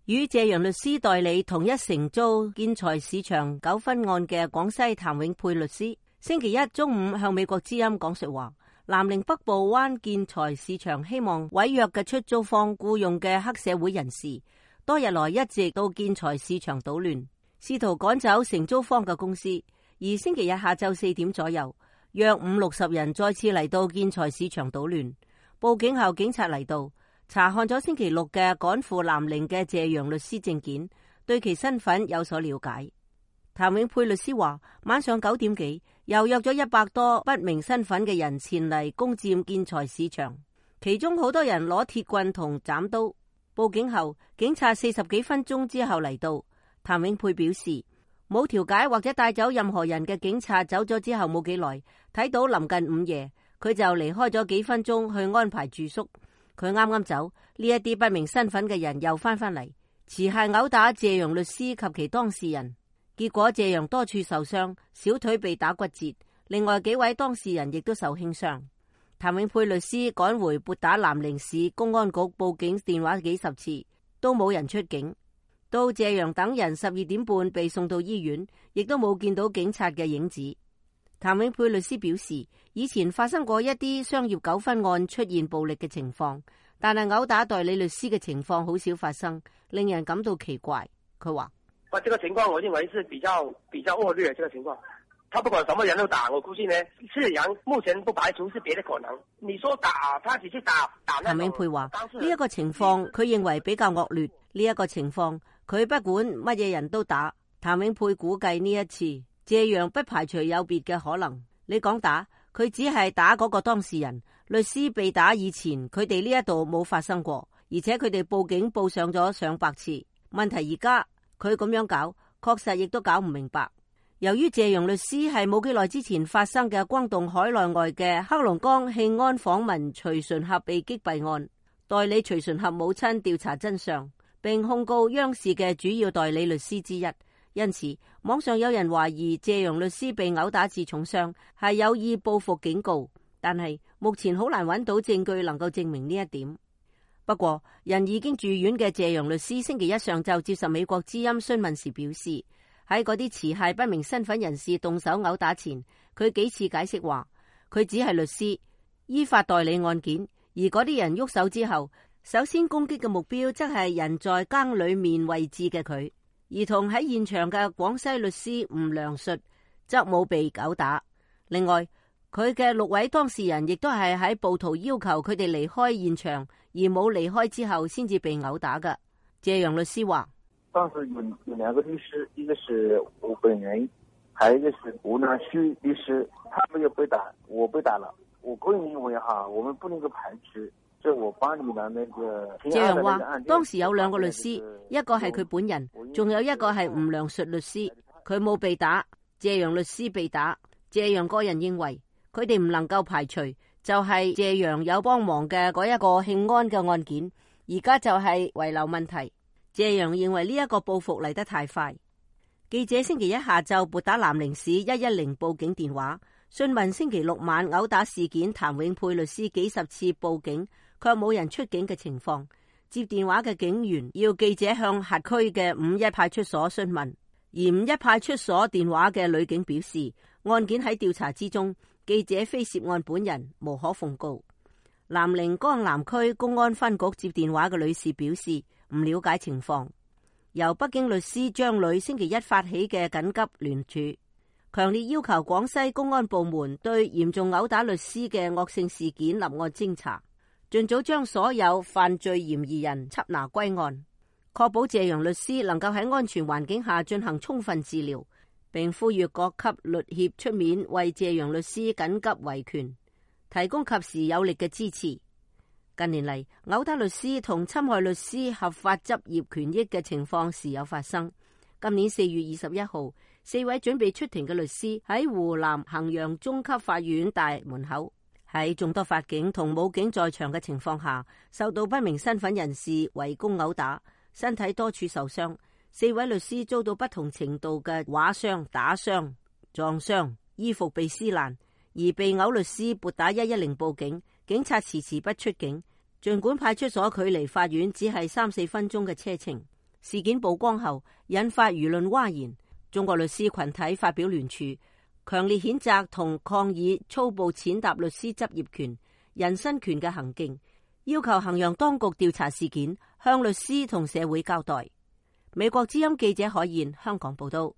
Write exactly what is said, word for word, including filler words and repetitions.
與謝陽律師代理同一承租建材市場糾紛案嘅廣西譚永沛律師，星期一中午向美國之音講述話，南寧北部灣建材市場希望違約嘅出租方僱用嘅黑社會人士，多日來一直到建材市場搗亂，試圖趕走承租方嘅公司。而星期日下晝四點左右，約五六十人再次嚟到建材市場搗亂。報警後，警察嚟到查看咗星期六嘅趕赴南寧嘅謝陽律師證件，對其身份有所了解。譚永沛律師話，晚上九點幾，又約咗一百多不明身份嘅人前嚟攻佔建材市場，其中好多人攞鐵棍同斬刀。報警後，警察四十幾分鐘之後嚟到。譚永沛表示，冇調解或者帶走任何人嘅警察走咗之後冇幾耐，睇到臨近午夜，佢就離開咗幾分鐘去安排住宿。佢啱啱走，呢一啲不明身份嘅人又翻返嚟，持械毆打謝陽律師及其當事人，結果謝陽多處受傷，小腿被打骨折，另外幾位當事人亦都受輕傷。譚永沛律師趕回撥打南寧市公安局報警電話幾十次，都冇人出警。到謝陽等人十二點半被送到醫院，亦都冇見到警察嘅影子。譚永沛律師表示，以前發生過一啲商業糾紛案出現暴力嘅情況，但係毆打代理律師嘅情況好少發生，令人感到奇怪。佢話： 啊，這個情況我認為是比較比較惡劣，這個情況，他不管什麼人都打，我估計呢，是人目前不排除是別的可能。你說打，他只是打打。 譚永沛話：呢一個情況佢認為比較惡劣，呢一個情況佢不管乜嘢人都打。譚永沛估計呢一次謝陽不排除有別嘅可能。你講打，佢只係打嗰個當事人。律師被打以前，佢哋呢一度冇發生過，而且佢哋報警報上咗上百次。問題而家佢咁樣搞，確實亦都搞唔明白。由於謝陽律師係冇幾耐之前發生嘅轟動海內外嘅黑龍江慶安訪民徐純合被擊斃案，代理徐純合母親調查真相，並控告央視嘅主要代理律師之一。因此，網上有人懷疑謝陽律師被毆打致重傷係有意報復警告，但係目前好難揾到證據能夠證明呢一點。不過，人已經住院嘅謝陽律師星期一上晝接受美國之音詢問時表示，喺嗰啲持械不明身份人士動手毆打前，佢幾次解釋話，佢只係律師，依法代理案件，而嗰啲人喐手之後，首先攻擊嘅目標則係人在更裏面位置嘅佢。而同喺現場嘅廣西律師吳良述則冇被毆打。另外，佢嘅六位當事人亦都係喺暴徒要求佢哋離開現場而冇離開之後先至被毆打嘅。謝陽律師話： 當時有有兩個律師，一個是我本人，還有一個是吳良述律師，他沒有被打，我被打了。我個人認為哈，我們不能夠排除。謝陽話：當時有兩個律師，一個係佢本人，仲有一個係吳良述律師，佢冇被打，謝陽律師被打。謝陽個人認為，佢哋唔能夠排除，就係謝陽有幫忙嘅嗰一個慶安嘅案件，而家就係遺留問題。謝陽認為呢一個報復嚟得太快。記者星期一下晝撥打南寧市一一零報警電話，詢問星期六晚毆打事件譚永沛律師幾十次報警，卻冇人出警嘅情況。接電話嘅警員要記者向轄區嘅五一派出所詢問，而五一派出所電話嘅女警表示，案件喺調查之中，記者非涉案本人，無可奉告。南寧江南區公安分局接電話嘅女士表示唔了解情況。由北京律師張磊星期一發起嘅緊急聯署，強烈要求廣西公安部門對嚴重毆打律師嘅惡性事件立案偵查，盡早將所有犯罪嫌疑人緝拿歸案，確保謝陽律師能夠喺安全環境下進行充分治療，並呼籲各級律協出面為謝陽律師緊急維權，提供及時有力嘅支持。近年嚟，毆打律師同侵害律師合法執業權益嘅情況時有發生。今年四月二十一號，四位準備出庭嘅律師喺湖南衡陽中級法院大門口，喺眾多法警同武警在場嘅情況下，受到不明身份人士圍攻毆打，身體多處受傷。四位律師遭到不同程度嘅劃傷、打傷、撞傷，衣服被撕爛。而被毆律師撥打一一零報警，警察遲遲不出警。儘管派出所距離法院只係三四分鐘嘅車程， 事件曝光後，引發輿論譁然。中國律師群體發表聯署，強烈譴責同抗議粗暴踐踏律師執業權、人身權嘅行徑，要求衡陽當局調查事件，向律師同社會交代。美國之音記者海燕香港報道。